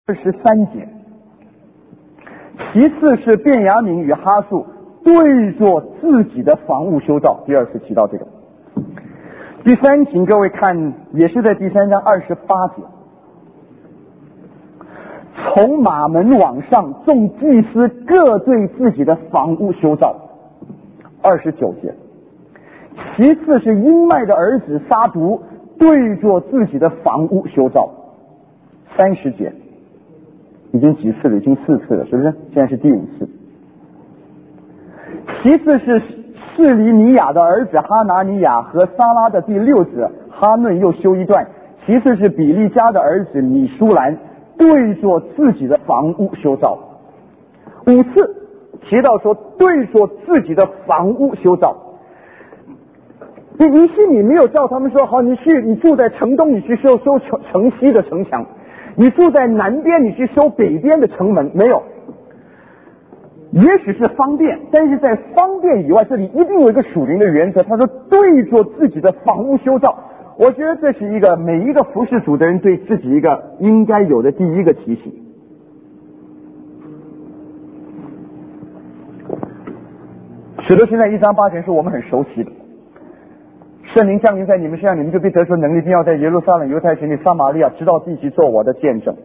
23节。其次是便雅悯与哈述对着自己的房屋修造，第二次提到这个。第三，请各位看，也是在第3章28节，从马门往上，众祭司各对自己的房屋修造。29节。其次是英麦的儿子撒读对着自己的房屋修造。30节。已经几次了？已经4次了，是不是？现在是第5次。其次是示利尼亚的儿子哈拿尼亚和撒拉的第6子哈嫩又修一段。其次是比利家的儿子米舒兰对着自己的房屋修造。5次提到说对着自己的房屋修造。你心里没有叫他们说好，你住在城东，你去修城西的城墙。你住在南边，你去修北边的城门，没有。也许是方便，但是在方便以外，这里一定有一个属灵的原则。他说对着自己的房屋修造，我觉得这是一个每一个服侍主的人对自己一个应该有的第一个提醒。使徒行传1章8节是我们很熟悉的。圣灵降临在你们身上，你们就必得出能力，并要在耶路撒冷、犹太全地、撒玛利亚直到地极做我的见证。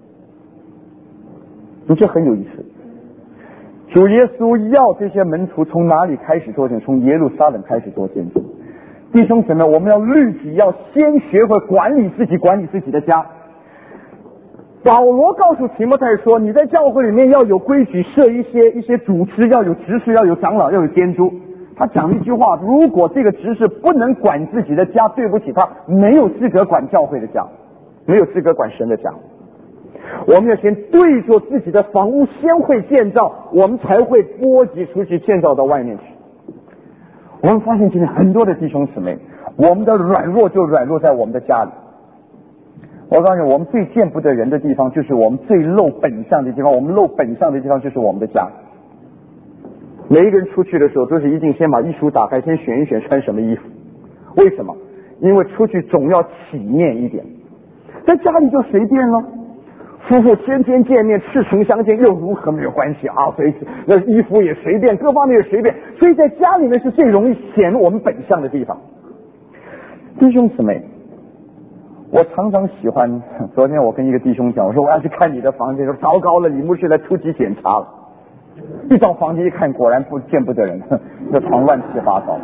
这很有意思。主耶稣要这些门徒从哪里开始做见证？从耶路撒冷开始做见证。弟兄姊妹，我们要律己，要先学会管理自己，管理自己的家。保罗告诉提摩太说，你在教会里面要有规矩，设一些主持，要有执事，要有长老，要有监督。他讲了一句话，如果这个执事不能管自己的家，对不起，他没有资格管教会的家，没有资格管神的家。我们要先对着自己的房屋先会建造，我们才会波及出去建造到外面去。我们发现今天很多的弟兄姊妹，我们的软弱就软弱在我们的家里。我告诉你，我们最见不得人的地方就是我们最露本相的地方，我们露本相的地方就是我们的家。每一个人出去的时候都是一定先把衣橱打开，先选一选穿什么衣服。为什么？因为出去总要体面一点，在家里就随便了。夫妇天天见面，赤诚相见又如何？没有关系啊，所以那衣服也随便，各方面也随便，所以在家里面是最容易显露我们本相的地方。弟兄姊妹，我常常喜欢，昨天我跟一个弟兄讲，我说我要去看你的房间，说糟糕了，李牧师来突击检查了。一到房间一看，果然见不得人，这床乱七八糟。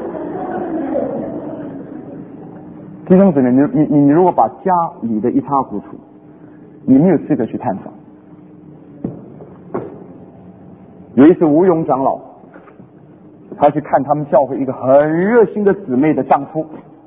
弟兄姊妹，你如果把家理得一塌糊涂，你没有资格去探访。有一次吴勇长老，他去看他们教会一个很热心的姊妹的丈夫，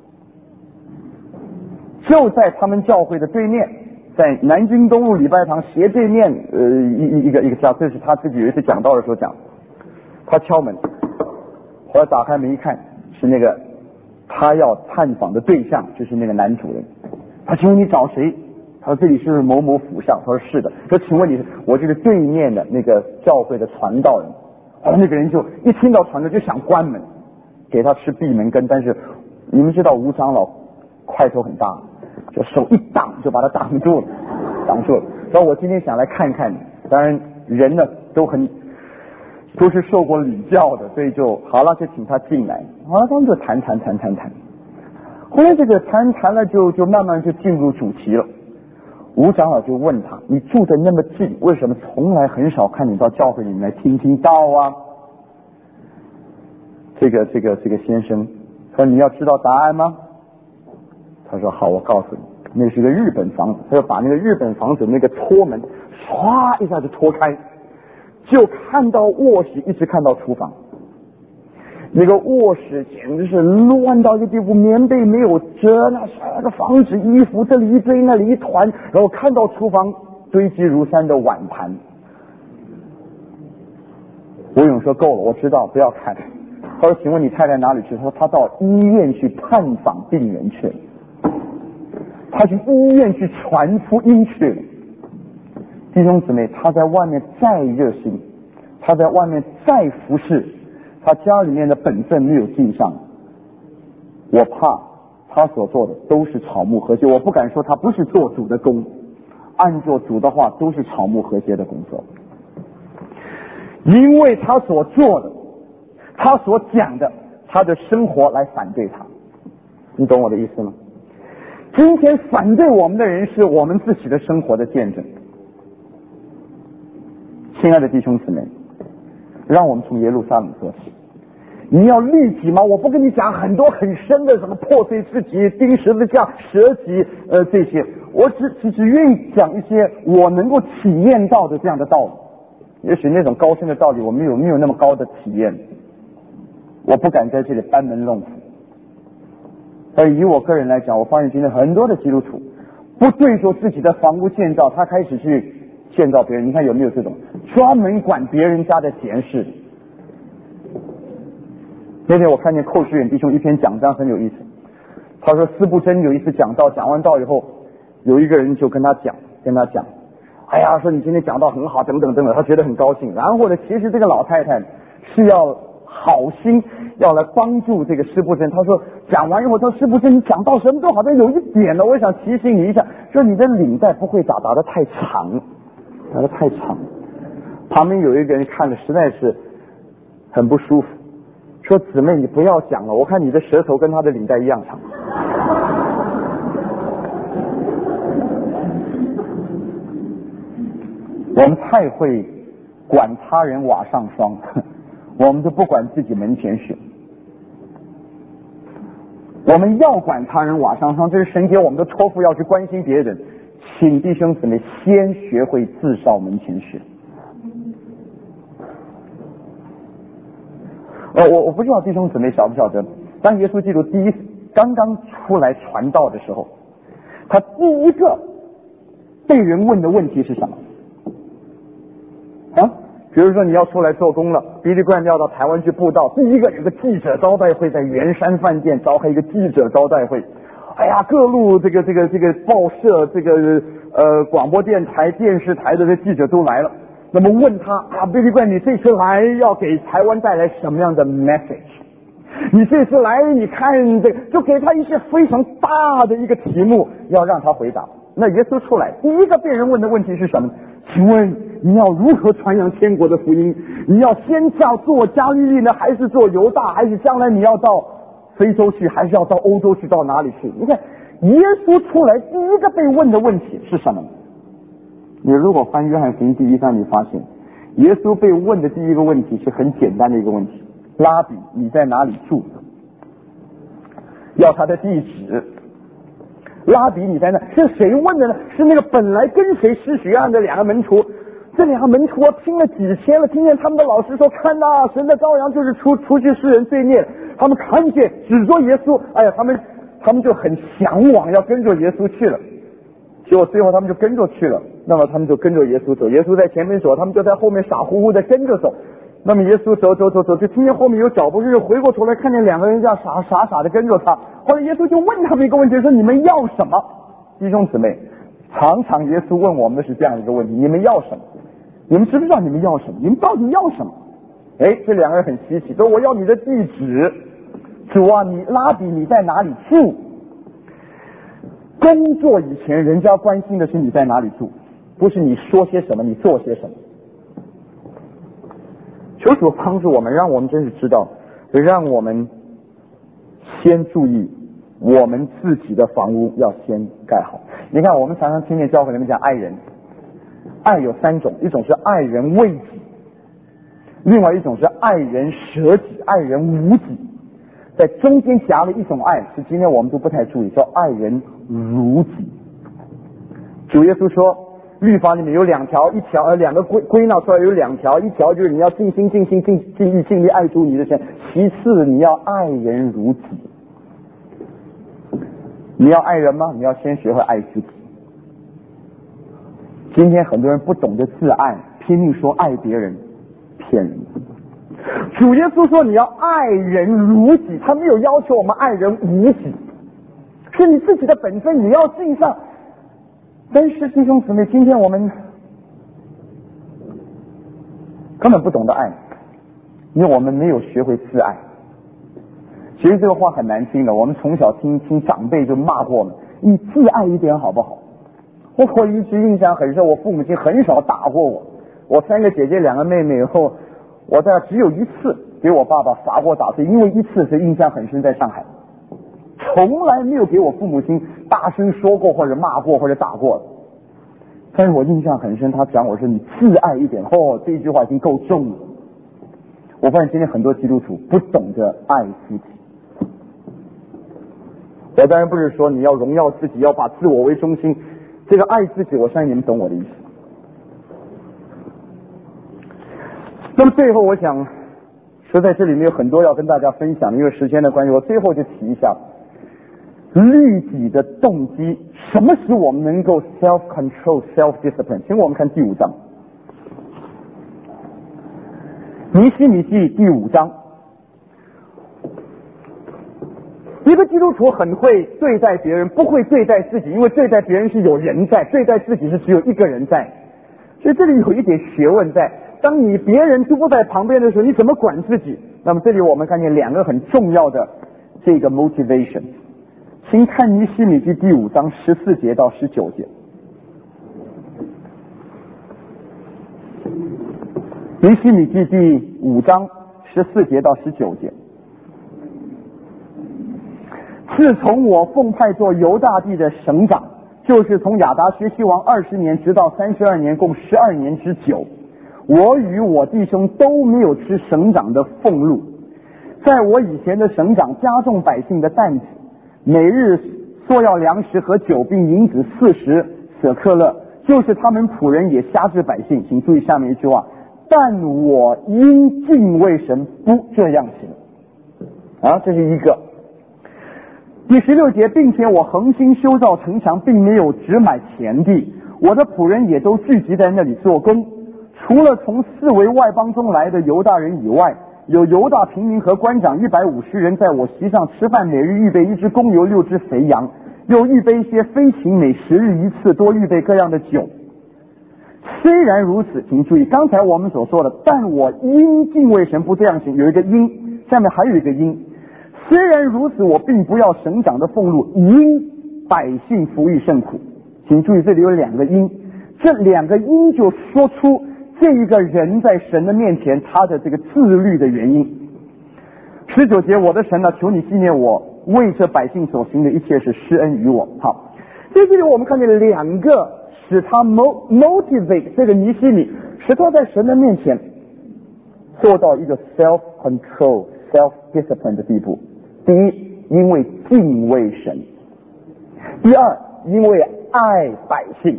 就在他们教会的对面，在南京东路礼拜堂斜对面，一个家，这是他自己有一次讲道的时候讲。他敲门，后来打开门一看，是那个他要探访的对象，就是那个男主人。他请问你找谁？他说这里是某某府上。他说是的。说请问你，我就是对面的那个教会的传道人。那个人就一听到传道就想关门，给他吃闭门羹。但是你们知道吴长老块头很大，就手一挡就把他挡住了。说我今天想来看看你。当然人呢都是受过礼教的，所以就好了，就请他进来。好了，他们就谈。后来这个谈了就慢慢就进入主题了。吴长老就问他，你住得那么近，为什么从来很少看你到教会里面来听道啊？这个先生说，你要知道答案吗？他说好，我告诉你，那是个日本房子。他就把那个日本房子那个拖门唰一下就拖开，就看到卧室，一直看到厨房。那个卧室简直是乱到一个地步，棉被没有遮，那个房子衣服这里一堆那里一团，然后看到厨房堆积如山的碗盘。吴勇说够了，我知道，不要看。他说请问你太太哪里去？他说他到医院去探访病人去了，他去医院去传福音去了。弟兄姊妹，他在外面再热心，他在外面再服侍，他家里面的本分没有尽上，我怕他所做的都是草木禾秸。我不敢说他不是做主的工， 按照主的话都是草木和谐的工作，因为他所做的，他所讲的，他的生活来反对他。你懂我的意思吗？今天反对我们的人是我们自己的生活的见证。亲爱的弟兄姊妹，让我们从耶路撒冷做起。你要律己吗？我不跟你讲很多很深的什么破碎自己、钉十字架、舍己这些，我只愿意讲一些我能够体验到的这样的道理。也许那种高深的道理我没有那么高的体验，我不敢在这里班门弄斧。而以我个人来讲，我发现今天很多的基督徒不对着自己的房屋建造，他开始去建造别人。你看有没有这种专门管别人家的闲事？那天我看见寇世远弟兄一篇讲章很有意思，他说司布真有一次讲道，讲完道以后，有一个人就跟他讲，哎呀，说你今天讲道很好，等等等等，他觉得很高兴。然后呢，其实这个老太太是要好心要来帮助这个司布真。他说讲完以后，他说司布真你讲到什么都好，但有一点呢，我想提醒你一下，说你的领带不会打得太长，打得太长。旁边有一个人看着实在是很不舒服，说姊妹你不要讲了，我看你的舌头跟他的领带一样长。我们太会管他人瓦上霜，我们都不管自己门前雪。我们要管他人瓦上霜，这是神给我们的托付，要去关心别人。请弟兄姊妹先学会自扫门前雪。我不知道弟兄姊妹晓不晓得，当耶稣基督刚刚出来传道的时候，他第一个被人问的问题是什么？比如说你要出来做工了，比利冠要到台湾去布道，第一个有个记者招待会，在圆山饭店召开一个记者招待会。哎呀，各路这个报社、广播电台、电视台的这记者都来了。那么问他比利冠，你这次来要给台湾带来什么样的 message？ 你这次来，你看这个，就给他一些非常大的一个题目，要让他回答。那耶稣出来，第一个被人问的问题是什么？请问你要如何传扬天国的福音？你要先做加利利呢，还是做犹大？还是将来你要到非洲去，还是要到欧洲去，到哪里去？你看耶稣出来第一个被问的问题是什么？你如果翻约翰福音第1章，你发现耶稣被问的第一个问题是很简单的一个问题：拉比，你在哪里住？要他的地址。拉比你在哪？是谁问的呢？是那个本来跟随施洗约翰的2个门徒。这2个门徒听了几天了，听见他们的老师说，看呐，神的羔羊就是除去世人罪孽。他们看见指着耶稣，哎呀，他们就很向往要跟着耶稣去了。结果最后他们就跟着去了，那么他们就跟着耶稣走，耶稣在前面走，他们就在后面傻乎乎的跟着走。那么耶稣走，就听见后面有脚步，就回过头来看见2个人这样傻的跟着他。后来耶稣就问他们一个问题，说你们要什么？弟兄姊妹，常常耶稣问我们的是这样一个问题：你们要什么？你们知不知道你们要什么？你们到底要什么？这2个人很稀奇，说我要你的地址。主啊，你拉比你在哪里住？工作以前人家关心的是你在哪里住，不是你说些什么你做些什么。求主帮助我们，让我们真是知道，让我们先注意我们自己的房屋要先盖好。你看我们常常听见教会里面讲爱人，爱有3种，一种是爱人为己，另外一种是爱人舍己，爱人无己，在中间夹了一种爱，是今天我们都不太注意，叫爱人如己。主耶稣说律法里面有2条，2个归纳出来有2条，一条就是你要尽心尽性尽意尽力爱主你的神，其次你要爱人如己。你要爱人吗？你要先学会爱自己。今天很多人不懂得自爱，拼命说爱别人，骗人。主耶稣说你要爱人如己，他没有要求我们爱人无己，是你自己的本分你要尽上。但是弟兄姊妹，今天我们根本不懂得爱，因为我们没有学会自爱。其实这个话很难听的，我们从小听长辈就骂过我们，你自爱一点好不好？ 我一直印象很深，我父母亲很少打过我。我3个姐姐2个妹妹以后，我只有一次给我爸爸罚过打，是因为一次是印象很深，在上海，从来没有给我父母亲大声说过或者骂过或者打过。但是我印象很深，他讲我说你自爱一点，这一句话已经够重了。我发现今天很多基督徒不懂得爱自己。我当然不是说你要荣耀自己，要把自我为中心，这个爱自己，我相信你们懂我的意思。那么最后我想说，在这里面有很多要跟大家分享的，因为时间的关系，我最后就提一下律己的动机，什么使我们能够 self-control, self-discipline。请我们看第5章，尼希米记第5章。一个基督徒很会对待别人，不会对待自己，因为对待别人是有人在，对待自己是只有一个人在。所以这里有一点学问在，当你别人都不在旁边的时候，你怎么管自己？那么这里我们看见2个很重要的这个 motivation。请看尼希米记第5章14节到19节。尼希米记第5章14节到19节。自从我奉派做犹大地的省长，就是从亚达薛西王20年直到32年，共12年之久，我与我弟兄都没有吃省长的俸禄。在我以前的省长加重百姓的担子，每日索要粮食和酒，并银子40舍克勒，就是他们仆人也辖制百姓。请注意下面一句话，但我因敬畏神不这样行。这是一个。第16节，并且我恒心修造城墙，并没有只买田地，我的仆人也都聚集在那里做工。除了从4围外邦中来的犹大人以外，有犹大平民和官长150人在我席上吃饭，每日预备1只公牛6只肥羊，又预备一些飞禽，每10日一次，多预备各样的酒。虽然如此，请注意刚才我们所说的，但我因敬畏神不这样行，有一个因，下面还有一个因。虽然如此，我并不要省长的俸禄，因百姓服役甚苦。请注意这里有2个因，这2个因就说出这一个人在神的面前他的这个自律的原因。19节，我的神啊，求你纪念我为这百姓所行的一切，是施恩于我。好，在这里我们看见2个使他 motivate 这个尼希米，使他在神的面前做到一个 self-control self-discipline 的地步。第一，因为敬畏神；第二，因为爱百姓。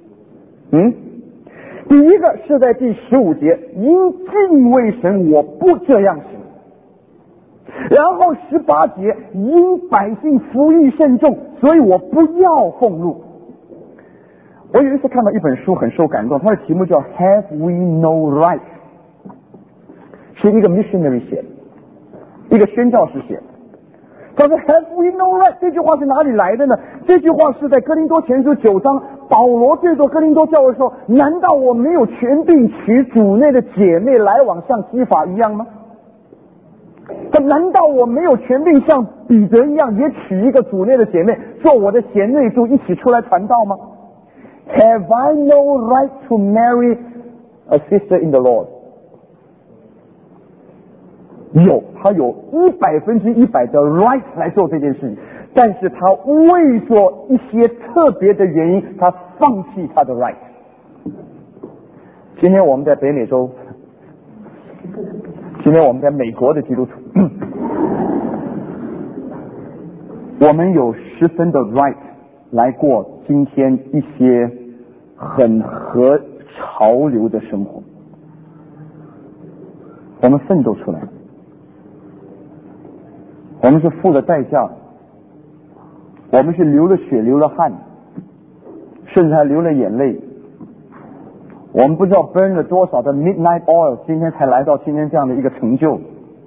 第一个是在第15节，因敬畏神我不这样行。然后18节，因百姓服役甚重，所以我不要俸禄。我有一次看到一本书很受感动，它的题目叫 Have We No Right， 是一个 missionary 写的，一个宣教士写的。他说 Have we no right， 这句话是哪里来的呢？这句话是在哥林多前书9章，保罗对着哥林多教会说，难道我没有权柄娶主内的姐妹来往像基法一样吗？难道我没有权柄像彼得一样也娶一个主内的姐妹做我的贤内助，一起出来传道吗？ Have I no right to marry a sister in the Lord？他有100%的 right 来做这件事情，但是他为做一些特别的原因，他放弃他的 right。今天我们在北美洲，今天我们在美国的基督徒，我们有十分的 right 来过今天一些很合潮流的生活，我们奋斗出来，我们是付了代价，我们是流了血流了汗，甚至还流了眼泪，我们不知道 burn 了多少的 midnight oil， 今天才来到今天这样的一个成就。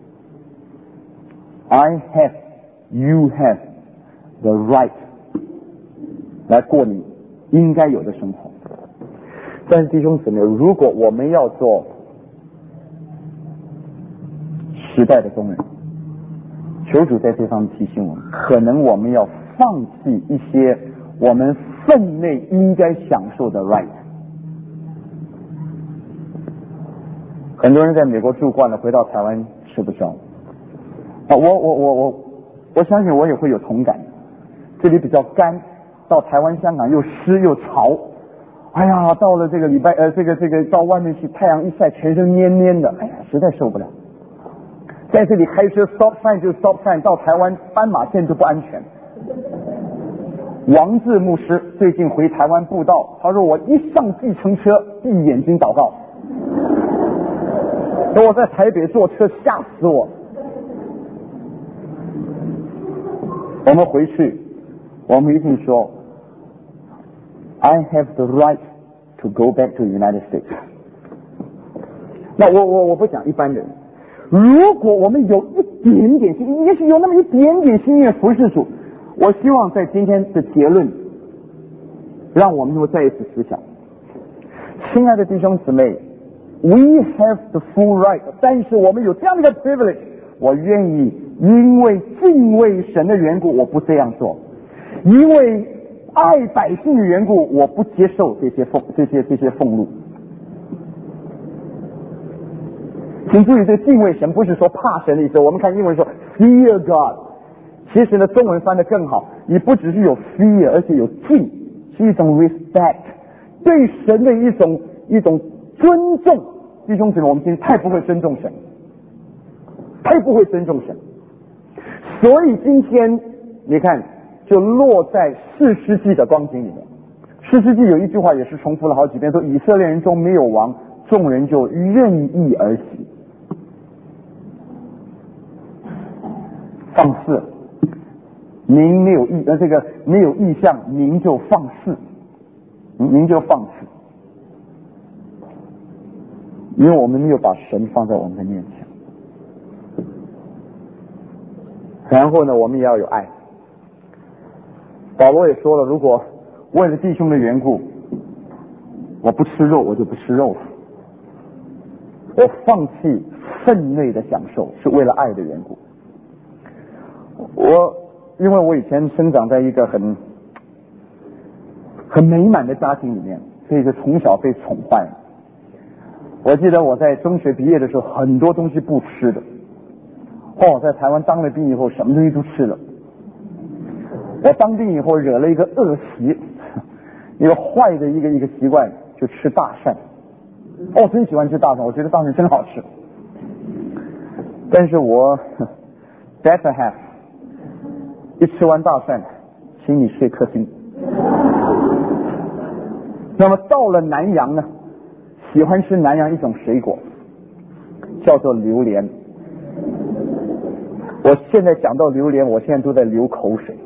I have, you have the right 来过你应该有的生活。但是弟兄姊妹，如果我们要做时代的工人，求主在这方面提醒我们，可能我们要放弃一些我们分内应该享受的 right。很多人在美国住惯了，回到台湾吃不消。我相信我也会有同感。这里比较干，到台湾、香港又湿又潮。哎呀，到了这个礼拜，到外面去，太阳一晒，全身黏黏的，哎呀，实在受不了。在这里开车 stop sign 就 stop sign， 到台湾斑马线就不安全。王志牧师最近回台湾布道，他说我一上计程车闭眼睛祷告，等我在台北坐车吓死我。我们回去，我们一定说 I have the right to go back to the United States。 那我不讲一般人，如果我们有一点点心，也许有那么一点点心愿服侍主，我希望在今天的结论让我们能够再一次思想，亲爱的弟兄姊妹， We have the full right， 但是我们有这样的一个 privilege， 我愿意因为敬畏神的缘故我不这样做，因为爱百姓的缘故我不接受这些俸禄。请注意，这敬畏神不是说怕神的意思，我们看英文说 fear God， 其实呢中文翻得更好，你不只是有 fear， 而且有敬，是一种 respect， 对神的一种尊重。弟兄姊妹，我们今天太不会尊重神，太不会尊重神，所以今天你看就落在士师记的光景里面。士师记有一句话也是重复了好几遍，说以色列人中没有王，众人就任意而行。放肆，民没有没有意向，民就放肆，民就放肆，因为我们没有把神放在我们的面前。然后呢，我们也要有爱。保罗也说了，如果为了弟兄的缘故，我不吃肉，我就不吃肉了。我放弃分内的享受，是为了爱的缘故。因为我以前生长在一个很美满的家庭里面，所以就从小被宠坏了。我记得我在中学毕业的时候，很多东西不吃的。在台湾当了兵以后，什么东西都吃了。我当兵以后惹了一个恶习，一个坏的一个习惯，就吃大蒜。真喜欢吃大蒜，我觉得大蒜真好吃。但是我 better half 一吃完大蒜，请你睡客厅。那么到了南洋呢，喜欢吃南洋一种水果，叫做榴莲。我现在讲到榴莲，我现在都在流口水。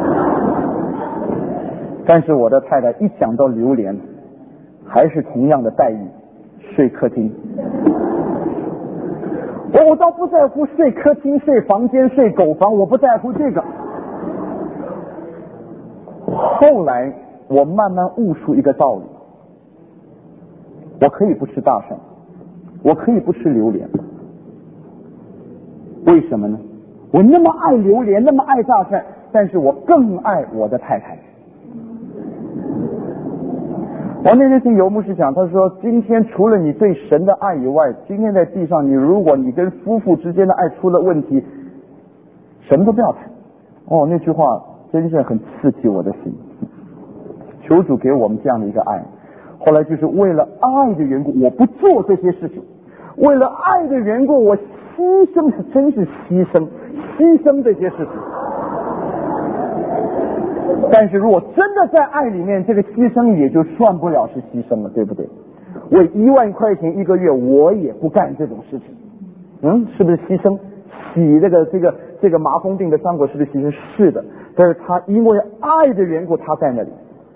但是我的太太一讲到榴莲，还是同样的待遇，睡客厅。我倒不在乎睡客厅、睡房间、睡狗房，我不在乎这个。后来我慢慢悟出一个道理，我可以不吃大蒜，我可以不吃榴莲。为什么呢？我那么爱榴莲，那么爱大蒜，但是我更爱我的太太。我那天听游牧师讲，他说今天除了你对神的爱以外，今天在地上如果你跟夫妇之间的爱出了问题，什么都不要谈。那句话真是很刺激我的心。求主给我们这样的一个爱。后来就是为了爱的缘故，我不做这些事情，为了爱的缘故，我牺牲，真是牺牲这些事情。但是如果真的在爱里面，这个牺牲也就算不了是牺牲了，对不对？为1万块钱一个月，我也不干这种事情。是不是牺牲？洗这个麻风病的伤口是不是牺牲？是的。但是他因为爱的缘故，他在那里。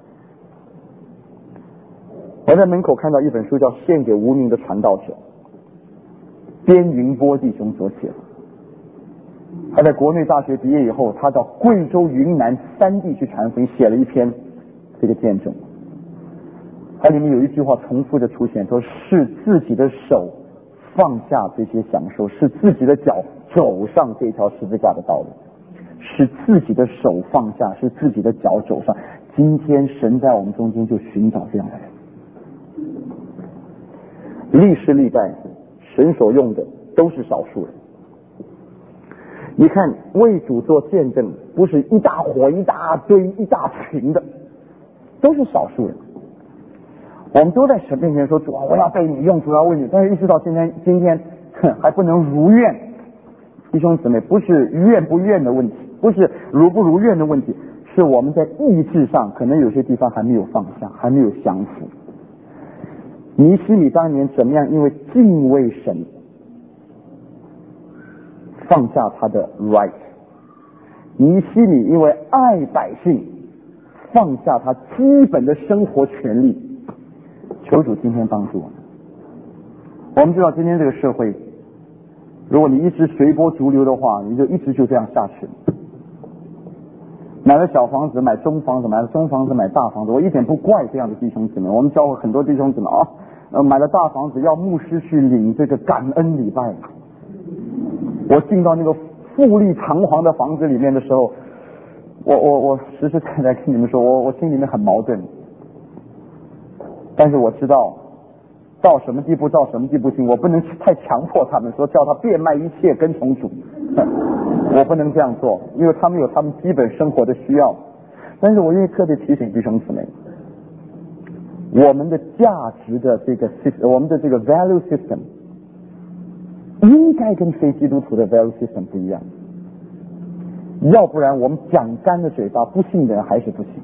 我在门口看到一本书叫《献给无名的传道者》，边云波弟兄所写的。他在国内大学毕业以后，他到贵州、云南3地去传福音，写了一篇这个见证。它里面有一句话重复的出现，说是自己的手放下这些享受，是自己的脚走上这条十字架的道路。是自己的手放下，是自己的脚走上。 今天神在我们中间就寻找这样的人。历世历代神所用的都是少数人。你看为主做见证，不是一大伙一大堆一大群的，都是少数人。我们都在神面前说，主啊，我要被你用，主要为你，但是一直到今天还不能如愿。弟兄姊妹，不是愿不愿的问题，不是如不如愿的问题，是我们在意志上可能有些地方还没有放下，还没有降服。尼希米当年怎么样？因为敬畏神，放下他的 right。尼希米因为爱百姓，放下他基本的生活权利。求主今天帮助我们。我们知道今天这个社会，如果你一直随波逐流的话，你就一直就这样下去了。买了小房子，买中房子，买了中房子，买大房子，我一点不怪这样的弟兄姊妹。我们教会很多弟兄姊妹买了大房子要牧师去领这个感恩礼拜。我进到那个富丽堂皇的房子里面的时候，我实实在在跟你们说，我心里面很矛盾。但是我知道到什么地步行，我不能太强迫他们说叫他变卖一切跟从主，我不能这样做，因为他们有他们基本生活的需要。但是我愿意特别提醒弟兄姊妹，我们的价值的这个 system， 我们的这个 value system 应该跟非基督徒的 value system 不一样，要不然我们讲干的嘴巴，不信的人还是不信。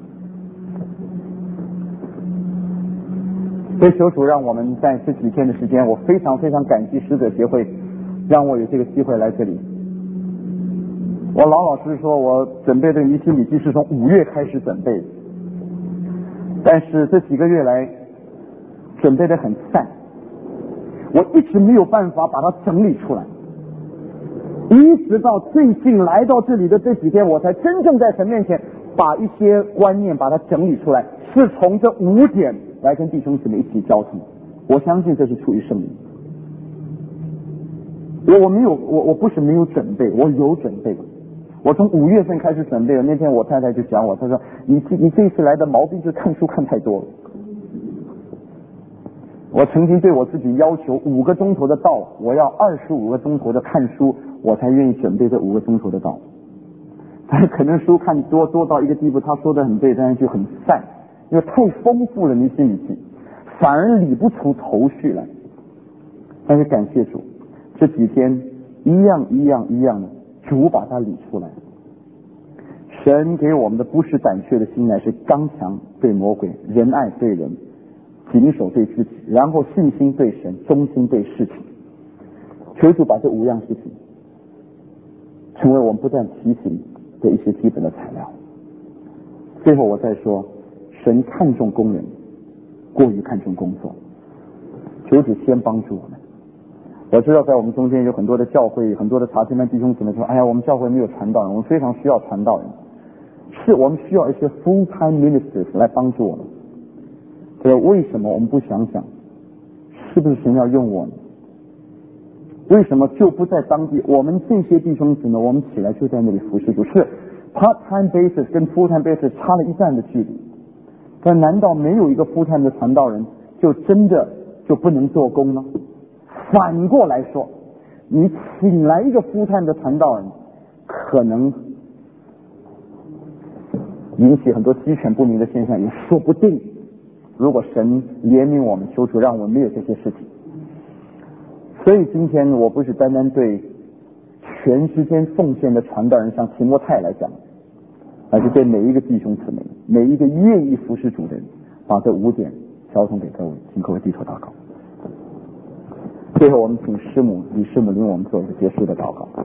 所以求主让我们在这几天的时间，我非常非常感激使者协会让我有这个机会来这里。我老实说，我准备这个尼希米记是从5月开始准备的，但是这几个月来准备得很散，我一直没有办法把它整理出来，一直到最近来到这里的这几天，我才真正在神面前把一些观念把它整理出来，是从这5点来跟弟兄姊妹一起交通。我相信这是出于圣灵。我不是没有准备，我有准备。我从5月份开始准备了。那天我太太就讲我，她说你这次来的毛病就是看书看太多了。我曾经对我自己要求5个钟头的道，我要25个钟头的看书，我才愿意准备这5个钟头的道。但是可能书看多到一个地步，他说的很对，但是就很散，因为太丰富了尼希米记，反而理不出头绪来。但是感谢主，这几天一样的主把它理出来。神给我们的不是胆怯的心，乃是刚强对魔鬼，仁爱对人，谨守对自己，然后信心对神，忠心对事情。求主把这5样事情成为我们不断提醒的一些基本的材料。最后我再说，神看重工人过于看重工作，求主先帮助我们。我知道在我们中间有很多的教会，很多的查经班弟兄姊妹说，哎呀，我们教会没有传道人，我们非常需要传道人。是我们需要一些 full-time ministers 来帮助我们。所以为什么我们不想想，是不是神要用我们？为什么就不在当地？我们这些弟兄姊妹，我们起来就在那里服侍主，是 part-time basis 跟 full-time basis 差了一站的距离。但难道没有一个 full-time 的传道人，就真的就不能做工吗？反过来说，你请来一个 full-time 的传道人，可能引起很多鸡犬不宁的现象，也说不定。如果神怜悯我们，求主让我们没有这些事情。所以今天我不是单单对全时间奉献的传道人像提摩太来讲，而是对每一个弟兄姊妹，每一个愿意服侍主的人，把这5点交通给各位，请各位低头祷告。最后我们请李师母领我们做一个结束的祷告。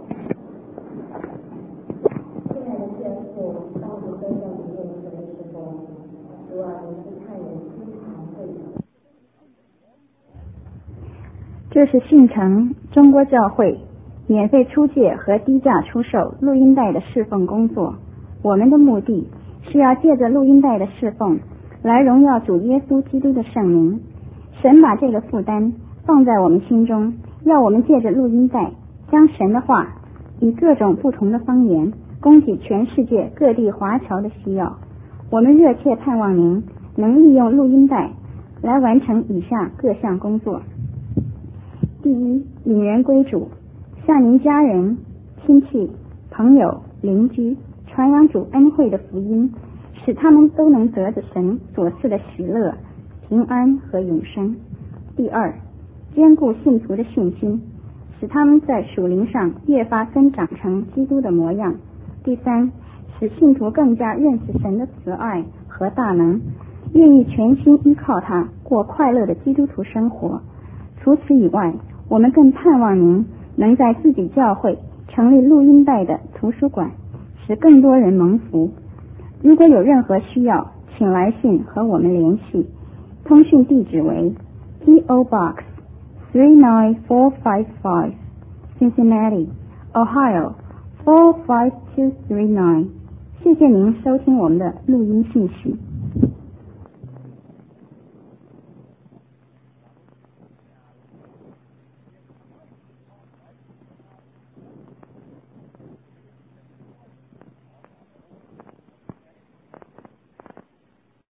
这是信诚中国教会免费出借和低价出售录音带的侍奉工作。我们的目的是要借着录音带的侍奉来荣耀主耶稣基督的圣名。神把这个负担放在我们心中，要我们借着录音带将神的话以各种不同的方言供给全世界各地华侨的需要。 我们热切盼望您能利用录音带来完成以下各项工作。第一，引人归主，向您家人、亲戚、朋友、邻居传扬主恩惠的福音，使他们都能得着神所赐的喜乐、平安和永生。第二，坚固信徒的信心，使他们在属灵上越发增长成基督的模样。第三，使信徒更加认识神的慈爱和大能，愿意全心依靠他过快乐的基督徒生活。除此以外，我们更盼望您能在自己教会成立录音带的图书馆，使更多人蒙福。如果有任何需要，请来信和我们联系。通讯地址为 P.O. Box 39455 Cincinnati, Ohio 45239。谢谢您收听我们的录音信息。